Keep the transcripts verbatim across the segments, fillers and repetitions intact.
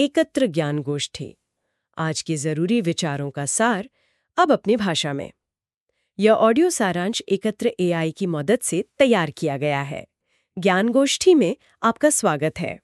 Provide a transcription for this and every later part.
एकत्र ज्ञान गोष्ठी। आज के जरूरी विचारों का सार अब अपनी भाषा में। यह ऑडियो सारांश एकत्र एआई की मदद से तैयार किया गया है। ज्ञान गोष्ठी में आपका स्वागत है।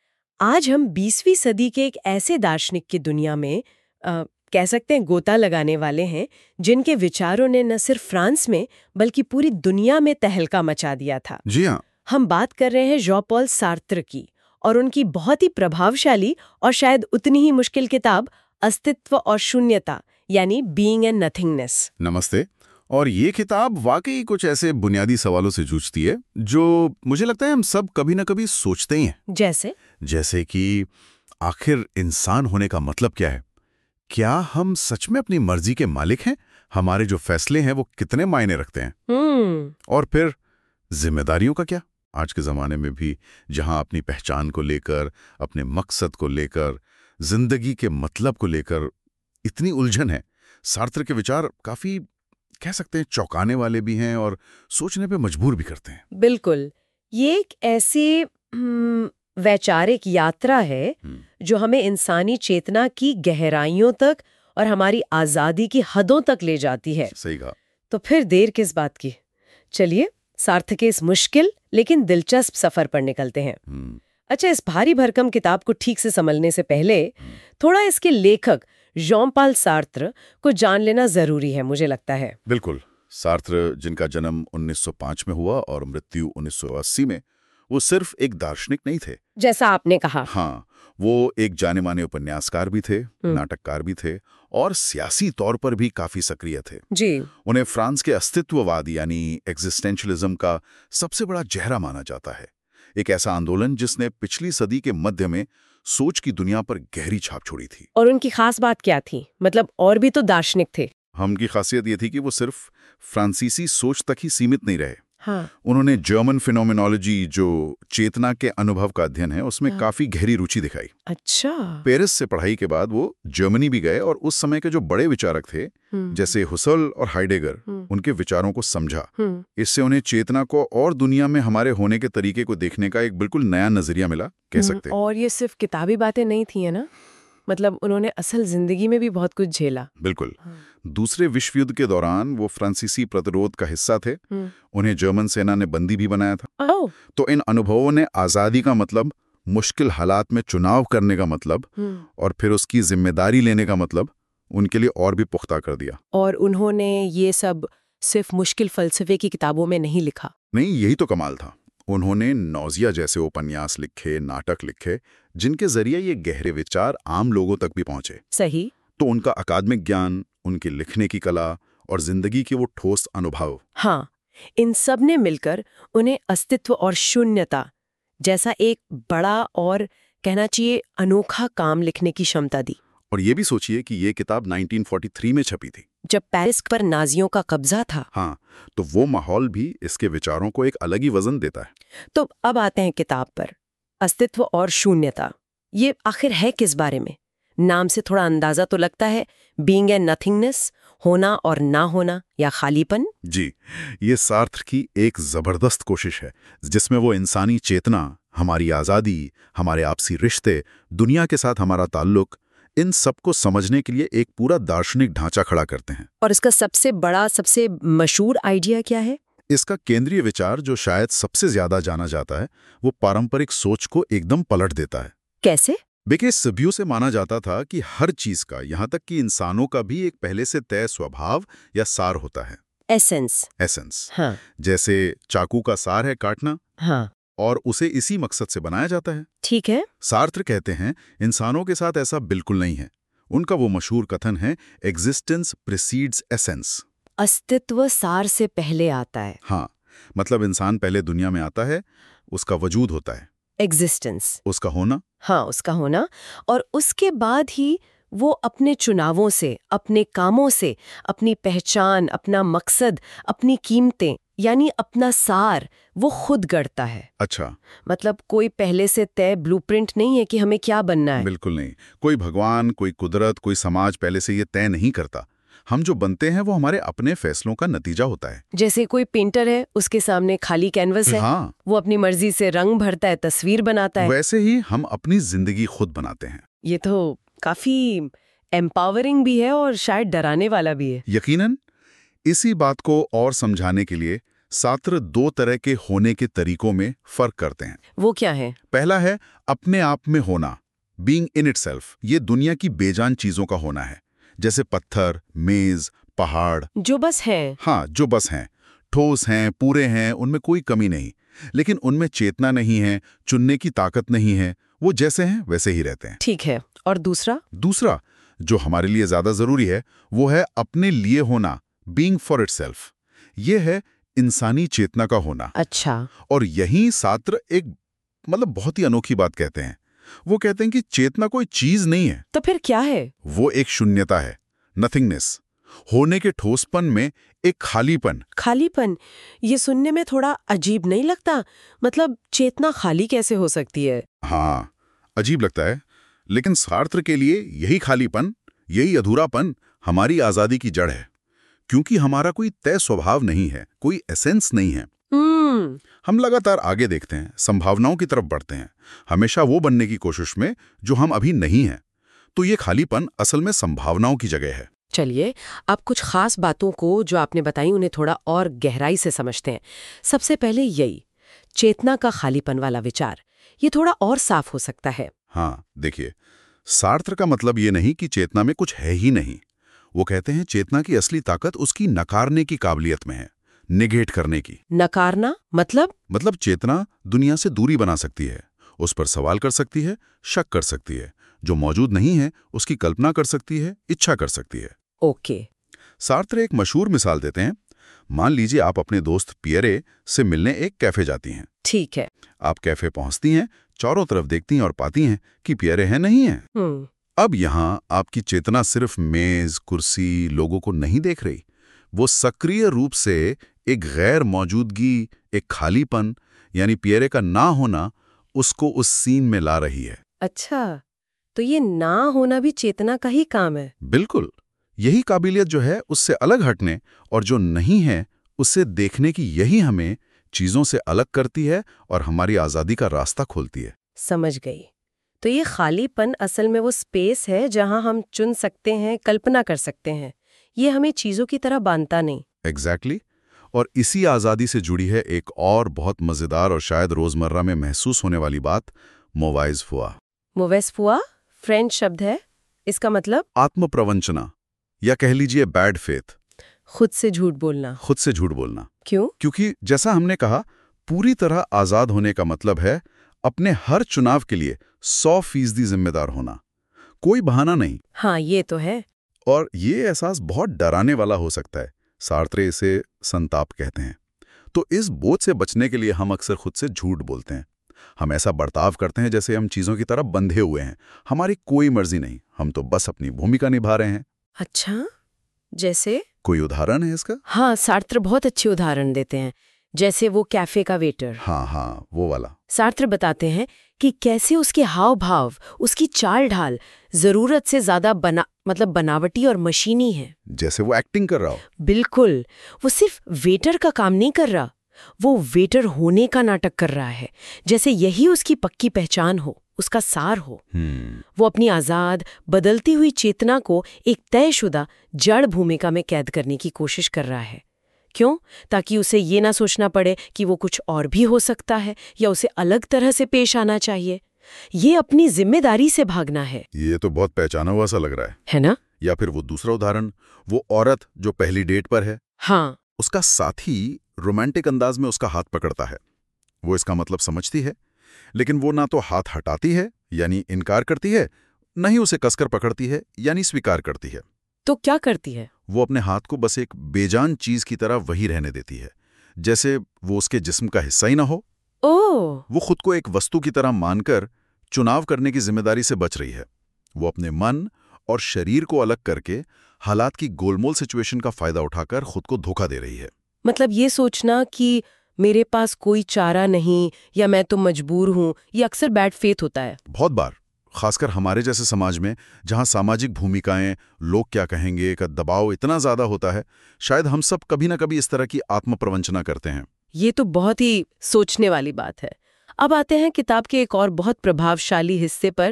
आज हम बीसवीं सदी के एक ऐसे दार्शनिक की दुनिया में आ, कह सकते हैं गोता लगाने वाले हैं, जिनके विचारों ने न सिर्फ फ्रांस में बल्कि पूरी दुनिया में तहलका मचा दिया था। जी हाँ, हम बात कर रहे हैं जॉन पॉल सार्त्र की और उनकी बहुत ही प्रभावशाली और शायद उतनी ही मुश्किल किताब अस्तित्व और शून्यता, यानी बीइंग एंड नथिंगनेस। नमस्ते। और ये किताब वाकई कुछ ऐसे बुनियादी सवालों से जूझती है जो मुझे लगता है हम सब कभी ना कभी सोचते ही हैं। जैसे जैसे कि आखिर इंसान होने का मतलब क्या है? क्या हम सच में अपनी मर्जी के मालिक हैं? हमारे जो फैसले हैं वो कितने मायने रखते हैं? हम्म और फिर जिम्मेदारियों का क्या? आज के ज़माने में भी जहां अपनी पहचान को लेकर, अपने मकसद को लेकर, जिंदगी के मतलब को लेकर इतनी उलझन है, सार्त्र के विचार काफ़ी कह सकते हैं चौंकाने वाले भी हैं और सोचने पे मजबूर भी करते हैं। बिल्कुल, ये एक ऐसी हम्म, वैचारिक यात्रा है जो हमें इंसानी चेतना की गहराइयों तक और हमारी आज़ादी की हदों तक ले जाती है। सही कहा। तो फिर देर किस बात की, चलिए सार्थ के इस मुश्किल लेकिन दिलचस्प सफर पर निकलते हैं। हम्म, अच्छा, इस भारी भरकम किताब को ठीक से समझने से पहले थोड़ा इसके लेखक जॉन पॉल सार्त्र को जान लेना जरूरी है, मुझे लगता है। बिल्कुल। सार्त्र, जिनका जन्म उन्नीस सौ पाँच में हुआ और मृत्यु उन्नीस सौ अस्सी में, वो सिर्फ एक दार्शनिक नहीं थे। जैसा आपने कहा। हाँ, वो एक जाने माने उपन्यासकार भी थे, नाटककार भी थे और सियासी तौर पर भी काफी सक्रिय थे। जी। उन्हें फ्रांस के अस्तित्ववाद यानी एग्जिस्टेंशलिज्म का सबसे बड़ा चेहरा माना जाता है। एक ऐसा आंदोलन जिसने पिछली सदी के मध्य में सोच की दुनिया पर गहरी छाप छोड़ी थी। और उनकी खास बात क्या थी? मतलब और भी तो दार्शनिक थे। उनकी खासियत ये थी कि वो सिर्फ फ्रांसीसी सोच तक ही सीमित नहीं रहे। हाँ। उन्होंने जर्मन फिनोमिनोलॉजी, जो चेतना के अनुभव का अध्ययन है, उसमें हाँ। काफी गहरी रुचि दिखाई। अच्छा। पेरिस से पढ़ाई के बाद वो जर्मनी भी गए और उस समय के जो बड़े विचारक थे जैसे हुसल और हाइडेगर, उनके विचारों को समझा। इससे उन्हें चेतना को और दुनिया में हमारे होने के तरीके को देखने का एक बिल्कुल नया नजरिया मिला, कह सकते हैं। और ये सिर्फ किताबी बातें नहीं थी, है ना? मतलब उन्होंने असल जिंदगी में भी बहुत कुछ झेला। बिल्कुल। दूसरे विश्व युद्ध के दौरान वो फ्रांसीसी प्रतिरोध का हिस्सा थे। उन्हें जर्मन सेना ने बंदी भी बनाया था। ओह। तो इन अनुभवों ने आजादी का मतलब, मुश्किल हालात में चुनाव करने का मतलब और फिर उसकी जिम्मेदारी लेने का मतलब उनके लिए और भी पुख्ता कर दिया। और उन्होंने ये सब सिर्फ मुश्किल फलसफे की किताबों में नहीं लिखा। नहीं, यही तो कमाल था। उन्होंने नौजिया जैसे उपन्यास लिखे, नाटक लिखे, जिनके जरिए ये गहरे विचार आम लोगों तक भी पहुंचे। सही। तो उनका अकादमिक ज्ञान, उनके लिखने की कला और जिंदगी के वो ठोस अनुभव, हाँ, इन सब ने मिलकर उन्हें अस्तित्व और शून्यता जैसा एक बड़ा और कहना चाहिए अनोखा काम लिखने की क्षमता दी। और ये भी सोचिए कि ये किताब उन्नीस सौ तैंतालीस में छपी थी, जब पेरिस पर नाजियों का कब्जा था। हाँ, तो वो माहौल भी इसके विचारों को एक अलग ही वजन देता है। तो अब आते हैं किताब पर। अस्तित्व और शून्यता, ये आखिर है किस बारे में? नाम से थोड़ा अंदाजा तो लगता है, बीइंग एंड नथिंगनेस, होना और ना होना या खालीपन। जी, ये सार्त्र की एक जबरदस्त कोशिश है जिसमें वो इंसानी चेतना, हमारी आजादी, हमारे आपसी रिश्ते, दुनिया के साथ हमारा ताल्लुक, इन सबको समझने के लिए एक पूरा दार्शनिक ढांचा खड़ा करते हैं। और इसका सबसे बड़ा, सबसे मशहूर आइडिया क्या है? इसका केंद्रीय विचार, जो शायद सबसे ज्यादा जाना जाता है, वो पारंपरिक सोच को एकदम पलट देता है। कैसे? देखिए, सदियों से माना जाता था कि हर चीज का, यहाँ तक कि इंसानों का भी, एक पहले से तय स्वभाव या सार होता है। एसेंस। एसेंस। हाँ। जैसे चाकू का सार है काटना, हाँ। और उसे इसी मकसद से बनाया जाता है। ठीक है। सार्त्र कहते हैं इंसानों के साथ ऐसा बिल्कुल नहीं है। उनका वो मशहूर कथन है, एग्जिस्टेंस प्रीसीड्स एसेंस। अस्तित्व सार से पहले आता है। हाँ, मतलब इंसान पहले दुनिया में आता है, उसका वजूद होता है, एग्जिस्टेंस, उसका होना। हाँ, उसका होना, और उसके बाद ही वो अपने चुनावों से, अपने कामों से, अपनी पहचान, अपना मकसद, अपनी कीमतें, यानी अपना सार वो खुद गढ़ता है। अच्छा। मतलब कोई पहले से तय ब्लूप्रिंट नहीं है कि हमें क्या बनना है। बिल्कुल नहीं। कोई भगवान, कोई कुदरत, कोई समाज पहले से ये तय नहीं करता। हम जो बनते हैं वो हमारे अपने फैसलों का नतीजा होता है। जैसे कोई पेंटर है, उसके सामने खाली कैनवस है, हाँ, वो अपनी मर्जी से रंग भरता है, तस्वीर बनाता है। वैसे ही हम अपनी जिंदगी खुद बनाते हैं। ये तो काफी एम्पावरिंग भी है और शायद डराने वाला भी है। यकीनन। इसी बात को और समझाने के लिए सार्त्र दो तरह के होने के तरीकों में फर्क करते हैं। वो क्या है? पहला है अपने आप में होना, बीइंग इन इटसेल्फ। ये दुनिया की बेजान चीजों का होना है, जैसे पत्थर, मेज, पहाड़, जो बस है। हाँ, जो बस हैं, ठोस हैं, पूरे हैं, उनमें कोई कमी नहीं, लेकिन उनमें चेतना नहीं है, चुनने की ताकत नहीं है, वो जैसे हैं वैसे ही रहते हैं। ठीक है। और दूसरा? दूसरा, जो हमारे लिए ज्यादा जरूरी है, वो है अपने लिए होना, बीइंग फॉर इटसेल्फ। ये है इंसानी चेतना का होना। अच्छा। और यही सार्त्र एक मतलब बहुत ही अनोखी बात कहते हैं। वो कहते हैं कि चेतना कोई चीज नहीं है। तो फिर क्या है? वो एक शून्यता है, नथिंगनेस। होने के ठोसपन में एक खालीपन। खालीपन? ये सुनने में थोड़ा अजीब नहीं लगता? मतलब चेतना खाली कैसे हो सकती है? हाँ, अजीब लगता है, लेकिन सार्त्र के लिए यही खालीपन, यही अधूरापन हमारी आजादी की जड़ है। क्योंकि हमारा कोई तय स्वभाव नहीं है, कोई एसेंस नहीं है। हम्म। हम लगातार आगे देखते हैं, संभावनाओं की तरफ बढ़ते हैं, हमेशा वो बनने की कोशिश में जो हम अभी नहीं हैं। तो ये खालीपन असल में संभावनाओं की जगह है। चलिए, अब कुछ खास बातों को जो आपने बताई उन्हें थोड़ा और गहराई से समझते हैं। सबसे पहले यही चेतना का खालीपन वाला विचार, ये थोड़ा और साफ हो सकता है। हाँ, देखिए, सार्त्र का मतलब ये नहीं कि चेतना में कुछ है ही नहीं। वो कहते हैं चेतना की असली ताकत उसकी नकारने की काबिलियत में है, निगेट करने की। नकारना मतलब? मतलब चेतना दुनिया से दूरी बना सकती है, उस पर सवाल कर सकती है, शक कर सकती है, जो मौजूद नहीं है उसकी कल्पना कर सकती है, इच्छा कर सकती है। ओके। सार्त्र एक मशहूर मिसाल देते हैं। मान लीजिए आप अपने दोस्त पियरे से मिलने एक कैफे जाती हैं। ठीक है। आप कैफे पहुंचती हैं, चारों तरफ देखती हैं और पाती हैं कि पियरे है नहीं है। हम्म। अब यहाँ आपकी चेतना सिर्फ मेज, कुर्सी, लोगों को नहीं देख रही। वो सक्रिय रूप से एक गैर मौजूदगी, एक खालीपन, यानी पियरे का ना होना, उसको उस सीन में ला रही है। अच्छा, तो ये ना होना भी चेतना का ही काम है? बिल्कुल। यही काबिलियत जो है उससे अलग हटने और जो नहीं है उससे देखने की, यही हमें चीजों से अलग करती है और हमारी आजादी का रास्ता खोलती है। समझ गई। तो ये खालीपन असल में वो स्पेस है जहां हम चुन सकते हैं, कल्पना कर सकते हैं। ये हमें चीजों की तरह बांधता नहीं। Exactly exactly। और इसी आजादी से जुड़ी है एक और बहुत मजेदार और शायद रोजमर्रा में महसूस होने वाली बात, मोवाइज फुआ। मोवेस फुआ फ्रेंच शब्द है। इसका मतलब? आत्मप्रवंचना, या कह लीजिए बैड फेथ। खुद से झूठ बोलना। खुद से झूठ बोलना। क्यों? क्योंकि जैसा हमने कहा, पूरी तरह आजाद होने का मतलब है अपने हर चुनाव के लिए सौ फीसदी जिम्मेदार होना, कोई बहाना नहीं। हाँ, ये तो है। और ये एहसास बहुत डराने वाला हो सकता है। सार्त्रे इसे संताप कहते हैं। तो इस बोझ से बचने के लिए हम अक्सर खुद से झूठ बोलते हैं। हम ऐसा बर्ताव करते हैं जैसे हम चीजों की तरफ बंधे हुए हैं, हमारी कोई मर्जी नहीं, हम तो बस अपनी भूमिका निभा रहे हैं। अच्छा, जैसे? कोई उदाहरण है इसका? हाँ, सार्त्र बहुत अच्छे उदाहरण देते हैं। जैसे वो कैफे का वेटर। हाँ हाँ, वो वाला। सार्त्र बताते हैं कि कैसे उसके हाव भाव, उसकी चाल ढाल जरूरत से ज्यादा बना मतलब बनावटी और मशीनी है। जैसे वो एक्टिंग कर रहा हो। बिल्कुल। वो सिर्फ वेटर का काम नहीं कर रहा, वो वेटर होने का नाटक कर रहा है, जैसे यही उसकी पक्की पहचान हो, उसका सार हो। हम्म। वो अपनी आजाद बदलती हुई चेतना को एक तयशुदा जड़ भूमिका में कैद करने की कोशिश कर रहा है। क्यों? ताकि उसे ये ना सोचना पड़े कि वो कुछ और भी हो सकता है या उसे अलग तरह से पेश आना चाहिए। ये अपनी जिम्मेदारी से भागना है। ये तो बहुत पहचाना हुआ सा लग रहा है है ना? या फिर वो दूसरा उदाहरण, वो औरत जो पहली डेट पर है। हाँ। उसका साथी रोमांटिक अंदाज में उसका हाथ पकड़ता है। वो इसका मतलब समझती है, लेकिन वो ना तो हाथ हटाती है यानी इनकार करती है, न ही उसे कसकर पकड़ती है यानी स्वीकार करती है। तो क्या करती है? वो अपने हाथ को बस एक बेजान चीज की तरह वही रहने देती है, जैसे वो उसके जिस्म का हिस्सा ही ना हो। ओह! वो खुद को एक वस्तु की तरह मानकर चुनाव करने की जिम्मेदारी से बच रही है। वो अपने मन और शरीर को अलग करके हालात की गोलमोल सिचुएशन का फायदा उठाकर खुद को धोखा दे रही है। मतलब ये सोचना कि मेरे पास कोई चारा नहीं या मैं तो मजबूर हूं, ये अक्सर बैड फेथ होता है। बहुत बार, खासकर हमारे जैसे समाज में जहां सामाजिक भूमिकाएं, लोग क्या कहेंगे का दबाव इतना ज्यादा होता है, शायद हम सब कभी ना कभी इस तरह की आत्म प्रवंचना करते हैं। ये तो बहुत ही सोचने वाली बात है। अब आते हैं किताब के एक और बहुत प्रभावशाली हिस्से पर,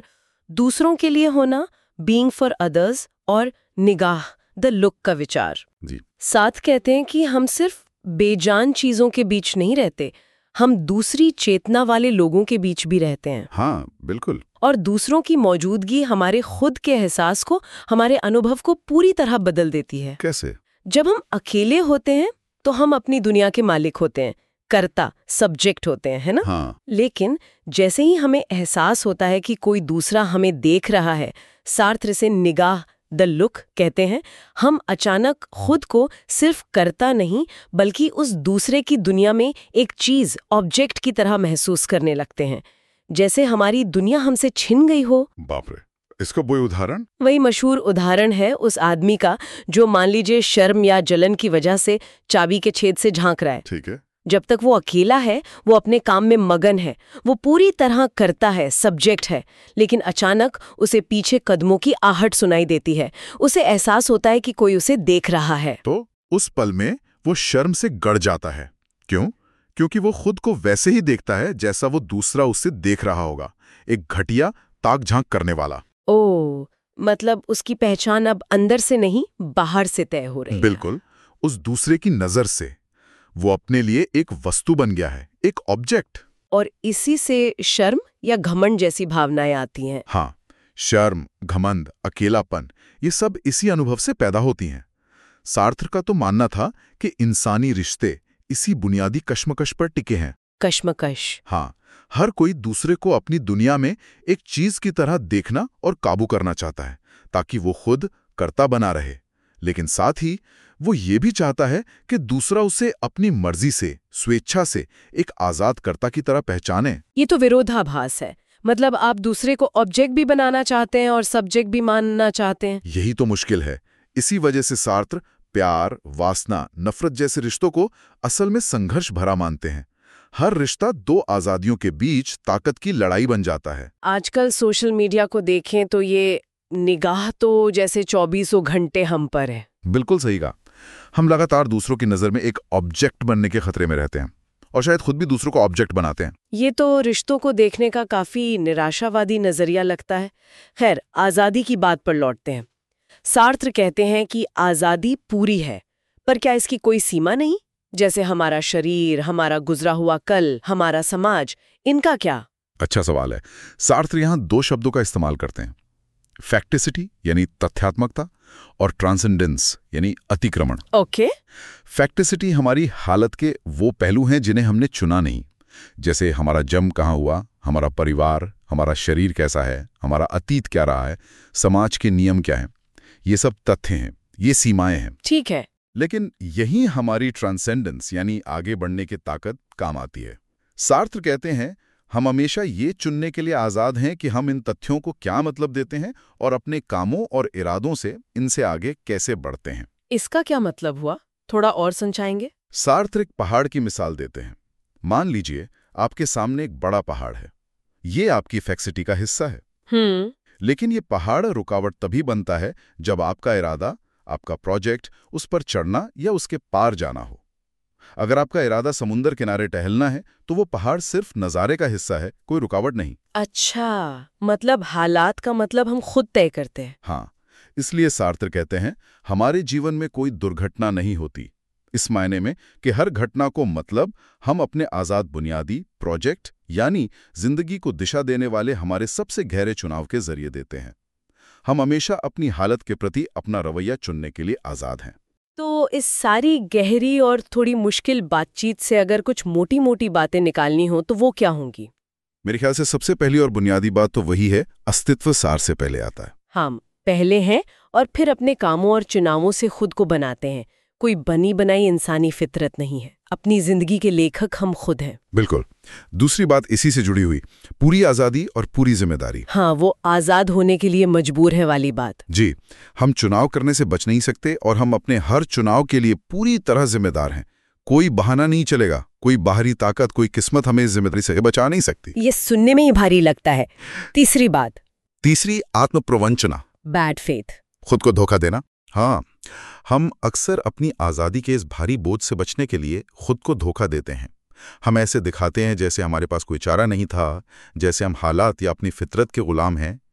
दूसरों के लिए होना, बीइंग फॉर अदर्स, और निगाह, द लुक का विचार। जी। साथ कहते हैं कि हम सिर्फ बेजान चीजों के बीच नहीं रहते, हम दूसरी चेतना वाले लोगों के बीच भी रहते हैं। हाँ, बिल्कुल। और दूसरों की मौजूदगी हमारे खुद के एहसास को, हमारे अनुभव को पूरी तरह बदल देती है। कैसे? जब हम अकेले होते हैं तो हम अपनी दुनिया के मालिक होते हैं, कर्ता, सब्जेक्ट होते हैं, है ना? हाँ। लेकिन जैसे ही हमें एहसास होता है कि कोई दूसरा हमें देख रहा है, सार्त्र से निगाह, द लुक कहते हैं, हम अचानक खुद को सिर्फ कर्ता नहीं बल्कि उस दूसरे की दुनिया में एक चीज, ऑब्जेक्ट की तरह महसूस करने लगते हैं, जैसे हमारी दुनिया हमसे छिन गई हो। बाप रे, इसका कोई उदाहरण? वही मशहूर उदाहरण है उस आदमी का जो मान लीजिए शर्म या जलन की वजह से चाबी के छेद से झांक रहा है। ठीक है। जब तक वो अकेला है, वो अपने काम में मगन है, वो पूरी तरह करता है, सब्जेक्ट है, लेकिन अचानक उसे पीछे कदमों की आहट सुनाई देती है, उसे एहसास होता है कि कोई उसे देख रहा है। तो उस पल में वो शर्म से गड़ जाता है। क्यों? क्योंकि वो खुद को वैसे ही देखता है जैसा वो दूसरा उससे देख रहा होगा, एक घटिया ताक झांक करने वाला। ओह, मतलब उसकी पहचान अब अंदर से नहीं, बाहर से तय हो रही है। बिल्कुल, उस दूसरे की नजर से वो अपने लिए एक वस्तु बन गया है, एक ऑब्जेक्ट। और इसी से शर्म या घमंड जैसी भावनाएं आती हैं। हाँ, शर्म, घमंड, अकेलापन, ये सब इसी अनुभव से पैदा होती हैं। सार्त्र का तो मानना था कि इंसानी रिश्ते इसी बुनियादी कश्मकश पर टिके हैं। कश्मकश। हाँ, हर कोई दूसरे को अपनी दुनिया में एक चीज की तरह देखना और काबू करना चाहता है ताकि वो खुद कर्ता बना रहे, लेकिन साथ ही वो ये भी चाहता है कि दूसरा उसे अपनी मर्जी से, स्वेच्छा से एक आजाद कर्ता की तरह पहचाने। ये तो विरोधाभास है। मतलब आप दूसरे को ऑब्जेक्ट भी बनाना चाहते हैं और सब्जेक्ट भी मानना चाहते हैं। यही तो मुश्किल है। इसी वजह से सार्त्र प्यार, वासना, नफरत जैसे रिश्तों को असल में संघर्ष भरा मानते हैं। हर रिश्ता दो आजादियों के बीच ताकत की लड़ाई बन जाता है। आजकल सोशल मीडिया को देखें तो ये निगाह तो जैसे चौबीसों घंटे हम पर है। बिल्कुल सही कहा। हम लगातार दूसरों की नजर में एक ऑब्जेक्ट बनने के खतरे में रहते हैं और शायद खुद भी दूसरों को ऑब्जेक्ट बनाते हैं। ये तो रिश्तों को देखने का काफी निराशावादी नजरिया लगता है। खैर, आजादी की बात पर लौटते हैं। सार्त्र कहते हैं कि आजादी पूरी है, पर क्या इसकी कोई सीमा नहीं? जैसे हमारा शरीर, हमारा गुजरा हुआ कल, हमारा समाज, इनका क्या? अच्छा सवाल है। सार्त्र यहाँ दो शब्दों का इस्तेमाल करते हैं, फैक्टिसिटी यानी तथ्यात्मकता और ट्रांसेंडेंस यानी अतिक्रमण। ओके। फैक्टिसिटी हमारी हालत के वो पहलू हैं जिन्हें हमने चुना नहीं, जैसे हमारा जन्म कहाँ हुआ, हमारा परिवार, हमारा शरीर कैसा है, हमारा अतीत क्या रहा है, समाज के नियम क्या हैं। ये सब तथ्य हैं, ये सीमाएं हैं। ठीक है। लेकिन यही हमारी ट्रांसेंडेंस यानी आगे बढ़ने की ताकत काम आती है। सार्त्र कहते हैं हम हमेशा ये चुनने के लिए आजाद हैं कि हम इन तथ्यों को क्या मतलब देते हैं और अपने कामों और इरादों से इनसे आगे कैसे बढ़ते हैं। इसका क्या मतलब हुआ? थोड़ा और समझाएंगे? सार्त्र एक पहाड़ की मिसाल देते हैं। मान लीजिए आपके सामने एक बड़ा पहाड़ है, ये आपकी फैक्टिसिटी का हिस्सा है। हम्म। लेकिन ये पहाड़ रुकावट तभी बनता है जब आपका इरादा, आपका प्रोजेक्ट उस पर चढ़ना या उसके पार जाना हो। अगर आपका इरादा समुंदर किनारे टहलना है तो वो पहाड़ सिर्फ नज़ारे का हिस्सा है, कोई रुकावट नहीं। अच्छा, मतलब हालात का मतलब हम खुद तय करते हैं। हाँ, इसलिए सार्त्र कहते हैं हमारे जीवन में कोई दुर्घटना नहीं होती, इस मायने में कि हर घटना को मतलब हम अपने आजाद बुनियादी प्रोजेक्ट यानी जिंदगी को दिशा देने वाले हमारे सबसे गहरे चुनाव के जरिए देते हैं। हम हमेशा अपनी हालत के प्रति अपना रवैया चुनने के लिए आजाद हैं। तो इस सारी गहरी और थोड़ी मुश्किल बातचीत से अगर कुछ मोटी मोटी बातें निकालनी हो तो वो क्या होंगी? मेरे ख्याल से सबसे पहली और बुनियादी बात तो वही है, अस्तित्व सार से पहले आता है। हम पहले हैं और फिर अपने कामों और चुनावों से खुद को बनाते हैं। कोई बनी बनाई इंसानी फितरत नहीं है, अपनी जिंदगी के लेखक हम खुद हैं। बिल्कुल। दूसरी बात इसी से जुड़ी हुई, पूरी आजादी और पूरी जिम्मेदारी। हाँ, वो आजाद होने के लिए मजबूर है वाली बात। जी, हम चुनाव करने से बच नहीं सकते और हम अपने हर चुनाव के लिए पूरी तरह जिम्मेदार हैं। कोई बहाना नहीं चलेगा, कोई बाहरी ताकत, कोई किस्मत हमें इस जिम्मेदारी से बचा नहीं सकती। ये सुनने में ही भारी लगता है। तीसरी बात, तीसरी आत्मप्रवंचना, बैड फेथ, खुद को धोखा देना। हाँ, हम अक्सर अपनी आज़ादी के इस भारी बोझ से बचने के लिए खुद को धोखा देते हैं। हम ऐसे दिखाते हैं जैसे हमारे पास कोई चारा नहीं था, जैसे हम हालात या अपनी फितरत के गुलाम हैं,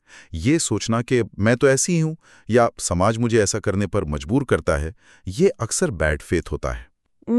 ये सोचना कि मैं तो ऐसी ही हूं या समाज मुझे ऐसा करने पर मजबूर करता है, ये अक्सर बैड फेथ होता है।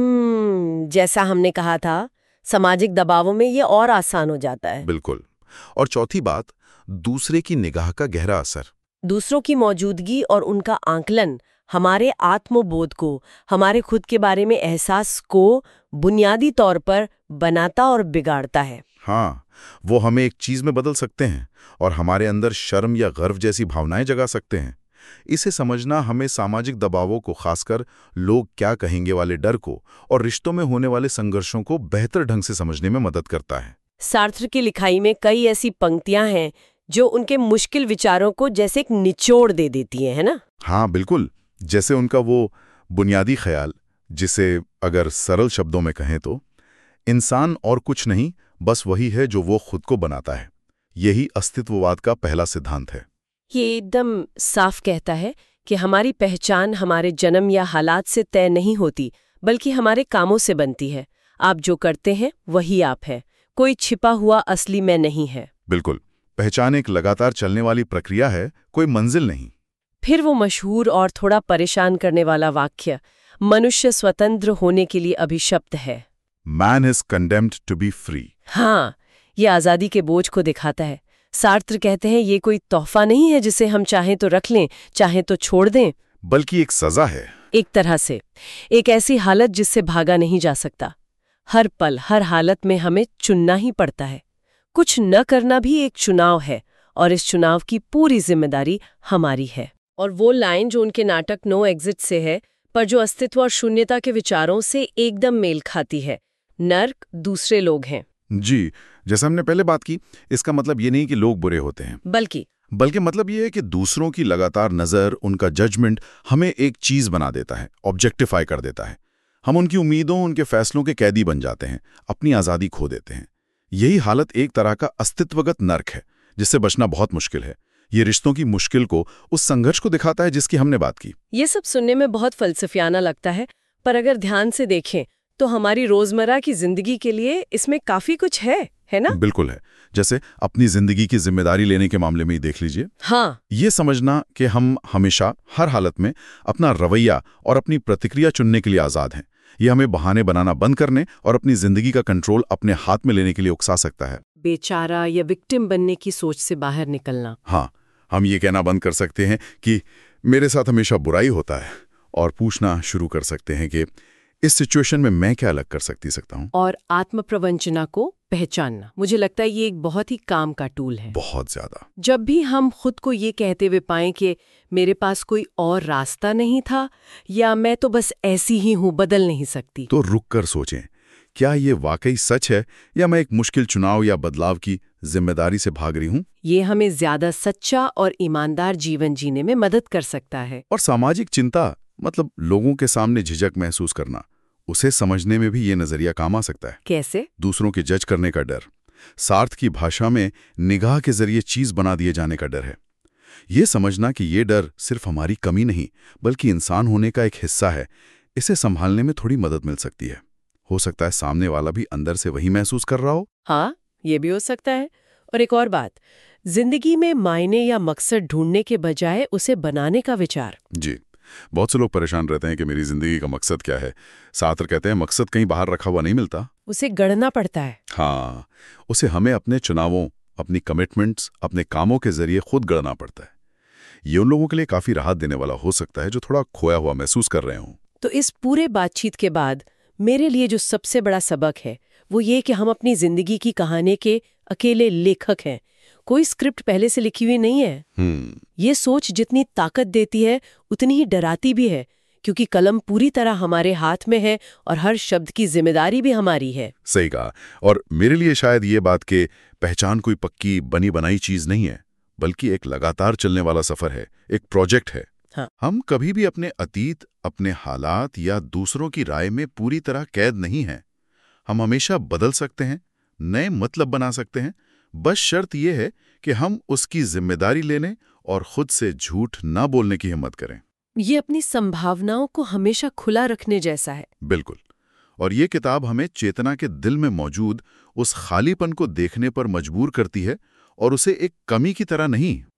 हम्म, जैसा हमने कहा था, सामाजिक दबावों में ये और आसान हो जाता है। बिल्कुल। और चौथी बात, दूसरे की निगाह का गहरा असर। दूसरों की मौजूदगी और उनका आंकलन हमारे आत्मबोध को, हमारे खुद के बारे में एहसास को बुनियादी तौर पर बनाता और बिगाड़ता है। हाँ, वो हमें एक चीज में बदल सकते हैं और हमारे अंदर शर्म या गर्व जैसी भावनाएं जगा सकते हैं। इसे समझना हमें सामाजिक दबावों को, खासकर लोग क्या कहेंगे वाले डर को और रिश्तों में होने वाले संघर्षों को बेहतर ढंग से समझने में मदद करता है। सार्थर की लिखाई में कई ऐसी पंक्तियां हैं जो उनके मुश्किल विचारों को जैसे एक निचोड़ दे देती हैं, है ना? हाँ बिल्कुल। जैसे उनका वो बुनियादी ख्याल, जिसे अगर सरल शब्दों में कहें तो, इंसान और कुछ नहीं, बस वही है जो वो खुद को बनाता है। यही अस्तित्ववाद का पहला सिद्धांत है। ये एकदम साफ कहता है कि हमारी पहचान हमारे जन्म या हालात से तय नहीं होती, बल्कि हमारे कामों से बनती है। आप जो करते हैं वही आप है, कोई छिपा हुआ असली मैं नहीं है। बिल्कुल। पहचान एक लगातार चलने वाली प्रक्रिया है, कोई मंजिल नहीं। फिर वो मशहूर और थोड़ा परेशान करने वाला वाक्य, मनुष्य स्वतंत्र होने के लिए अभिशप्त है। Man is condemned to be free. हाँ, ये आज़ादी के बोझ को दिखाता है। सार्त्र कहते हैं ये कोई तोहफा नहीं है जिसे हम चाहें तो रख लें, चाहें तो छोड़ दें, बल्कि एक सजा है। एक तरह से एक ऐसी हालत जिससे भागा नहीं जा सकता। हर पल, हर हालत में हमें चुनना ही पड़ता है। कुछ न करना भी एक चुनाव है और इस चुनाव की पूरी जिम्मेदारी हमारी है। और वो लाइन जो उनके नाटक नो एग्जिट से है, पर जो अस्तित्व और शून्यता के विचारों से एकदम मेल खाती है, नर्क दूसरे लोग हैं। जी, जैसा हमने पहले बात की, इसका मतलब ये नहीं कि लोग बुरे होते हैं, बल्कि बल्कि मतलब ये है कि दूसरों की लगातार नज़र, उनका जजमेंट हमें एक चीज़ बना देता है, ऑब्जेक्टिफाई कर देता है। हम उनकी उम्मीदों, उनके फैसलों के कैदी बन जाते हैं, अपनी आज़ादी खो देते हैं। यही हालत एक तरह का अस्तित्वगत नर्क है, जिससे बचना बहुत मुश्किल है। ये रिश्तों की मुश्किल को, उस संघर्ष को दिखाता है जिसकी हमने बात की। ये सब सुनने में बहुत फलसफियाना लगता है, पर अगर ध्यान से देखें तो हमारी रोजमर्रा की जिंदगी के लिए इसमें काफी कुछ है, है ना? बिल्कुल है। जैसे अपनी जिंदगी की जिम्मेदारी लेने के मामले में ही देख लीजिए। हाँ, ये समझना कि हम हमेशा, हर हालत में अपना रवैया और अपनी प्रतिक्रिया चुनने के लिए आज़ाद हैं, ये हमें बहाने बनाना बंद करने और अपनी जिंदगी का कंट्रोल अपने हाथ में लेने के लिए उकसा सकता है। बेचारा या विक्टिम बनने की सोच से बाहर निकलना। हाँ, हम ये कहना बंद कर सकते हैं कि मेरे साथ हमेशा बुराई होता है, और पूछना शुरू कर सकते हैं कि इस सिचुएशन में मैं क्या अलग कर सकती सकता हूँ। और आत्मप्रवंचना को पहचानना, मुझे लगता है ये एक बहुत ही काम का टूल है। बहुत ज्यादा। जब भी हम खुद को ये कहते हुए पाएं कि मेरे पास कोई और रास्ता नहीं था, या मैं तो बस ऐसी ही हूँ, बदल नहीं सकती, तो रुक कर सोचें, क्या ये वाकई सच है या मैं एक मुश्किल चुनाव या बदलाव की जिम्मेदारी से भाग रही हूँ? ये हमें ज्यादा सच्चा और ईमानदार जीवन जीने में मदद कर सकता है। और सामाजिक चिंता, मतलब लोगों के सामने झिझक महसूस करना, उसे समझने में भी ये नजरिया काम आ सकता है। कैसे? दूसरों के जज करने का डर, सार्थ की भाषा में निगाह के जरिए चीज बना दिए जाने का डर है। ये समझना कि ये डर सिर्फ हमारी कमी नहीं, बल्कि इंसान होने का एक हिस्सा है, इसे संभालने में थोड़ी मदद मिल सकती है। हो सकता है सामने वाला भी अंदर से वही महसूस कर रहा हो। हाँ, ये भी हो सकता है। और एक और बात, जिंदगी में मायने या मकसद ढूंढने के बजाय उसे बनाने का विचार। जी, बहुत से लोग परेशान रहते हैं कि मेरी जिंदगी का मकसद क्या है। सार्थर कहते हैं मकसद कहीं बाहर रखा हुआ नहीं मिलता, उसे गढ़ना पड़ता है। हाँ, उसे हमें अपने चुनावों, अपनी कमिटमेंट्स, अपने कामों के जरिए खुद गढ़ना पड़ता है। ये उन लोगों के लिए काफी राहत देने वाला हो सकता है जो थोड़ा खोया हुआ महसूस कर रहे हों। तो इस पूरे बातचीत के बाद मेरे लिए जो सबसे बड़ा सबक है वो ये कि हम अपनी जिंदगी की कहानी के अकेले लेखक हैं। कोई स्क्रिप्ट पहले से लिखी हुई नहीं है। हम्म ये सोच जितनी ताकत देती है उतनी ही डराती भी है, क्योंकि कलम पूरी तरह हमारे हाथ में है और हर शब्द की जिम्मेदारी भी हमारी है। सही कहा। और मेरे लिए शायद ये बात कि पहचान कोई पक्की बनी बनाई चीज नहीं है, बल्कि एक लगातार चलने वाला सफर है, एक प्रोजेक्ट है। हाँ। हम कभी भी अपने अतीत, अपने हालात या दूसरों की राय में पूरी तरह कैद नहीं हैं। हम हमेशा बदल सकते हैं, नए मतलब बना सकते हैं। बस शर्त यह है कि हम उसकी जिम्मेदारी लेने और खुद से झूठ ना बोलने की हिम्मत करें। ये अपनी संभावनाओं को हमेशा खुला रखने जैसा है। बिल्कुल। और ये किताब हमें चेतना के दिल में मौजूद उस खालीपन को देखने पर मजबूर करती है, और उसे एक कमी की तरह नहीं,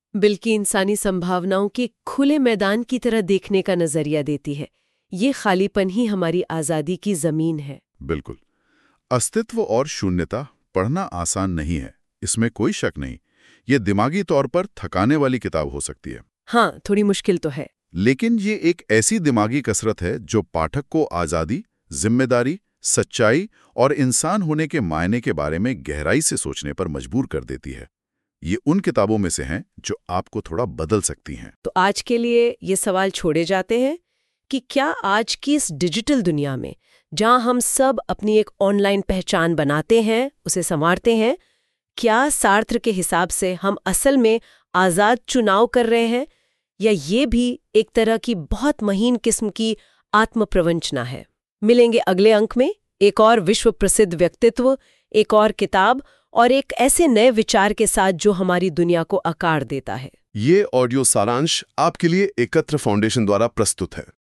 बल्कि इंसानी संभावनाओं के खुले मैदान की तरह देखने का नजरिया देती है। ये खालीपन ही हमारी आजादी की जमीन है। बिल्कुल। अस्तित्व और शून्यता पढ़ना आसान नहीं है, इसमें कोई शक नहीं। ये दिमागी तौर पर थकाने वाली किताब हो सकती है। हाँ, थोड़ी मुश्किल तो है। लेकिन ये एक ऐसी दिमागी कसरत है जो पाठक को आजादी, जिम्मेदारी, सच्चाई और इंसान होने के मायने के बारे में गहराई से सोचने पर मजबूर कर देती है। ये उन किताबों में से हैं जो आपको थोड़ा बदल सकती हैं। तो आज के लिए ये सवाल छोड़े जाते हैं कि क्या आज की इस डिजिटल दुनिया में, जहां हम सब अपनी एक ऑनलाइन पहचान बनाते हैं, उसे संवारते हैं, क्या सार्त्र के हिसाब से हम असल में आजाद चुनाव कर रहे हैं, या ये भी एक तरह की बहुत महीन किस्म की आत्मप्रवंचना है? मिलेंगे अगले अंक में एक और विश्व प्रसिद्ध व्यक्तित्व, एक और किताब और एक ऐसे नए विचार के साथ जो हमारी दुनिया को आकार देता है। ये ऑडियो सारांश आपके लिए एकत्र फाउंडेशन द्वारा प्रस्तुत है।